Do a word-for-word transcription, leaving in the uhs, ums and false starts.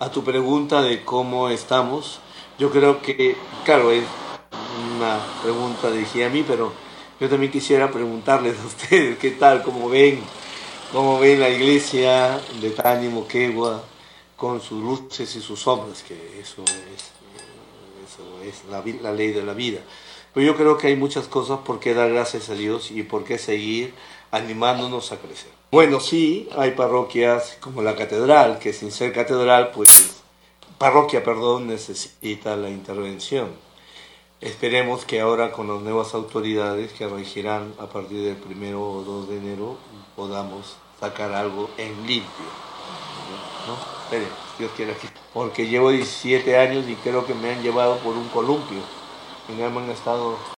a tu pregunta de cómo estamos, yo creo que, claro, es una pregunta dirigida a mí, pero yo también quisiera preguntarles a ustedes qué tal, cómo ven, cómo ven la iglesia de Tani Moquegua con sus luces y sus sombras, que eso es, eso es la, la ley de la vida. Pero yo creo que hay muchas cosas por qué dar gracias a Dios y por qué seguir animándonos a crecer. Bueno, sí, hay parroquias como la catedral, que sin ser catedral, pues, parroquia, perdón, necesita la intervención. Esperemos que ahora con las nuevas autoridades que regirán a partir del primero o dos de enero podamos sacar algo en limpio, ¿no? Esperemos, Dios quiera que... Porque llevo diecisiete años y creo que me han llevado por un columpio y no me han estado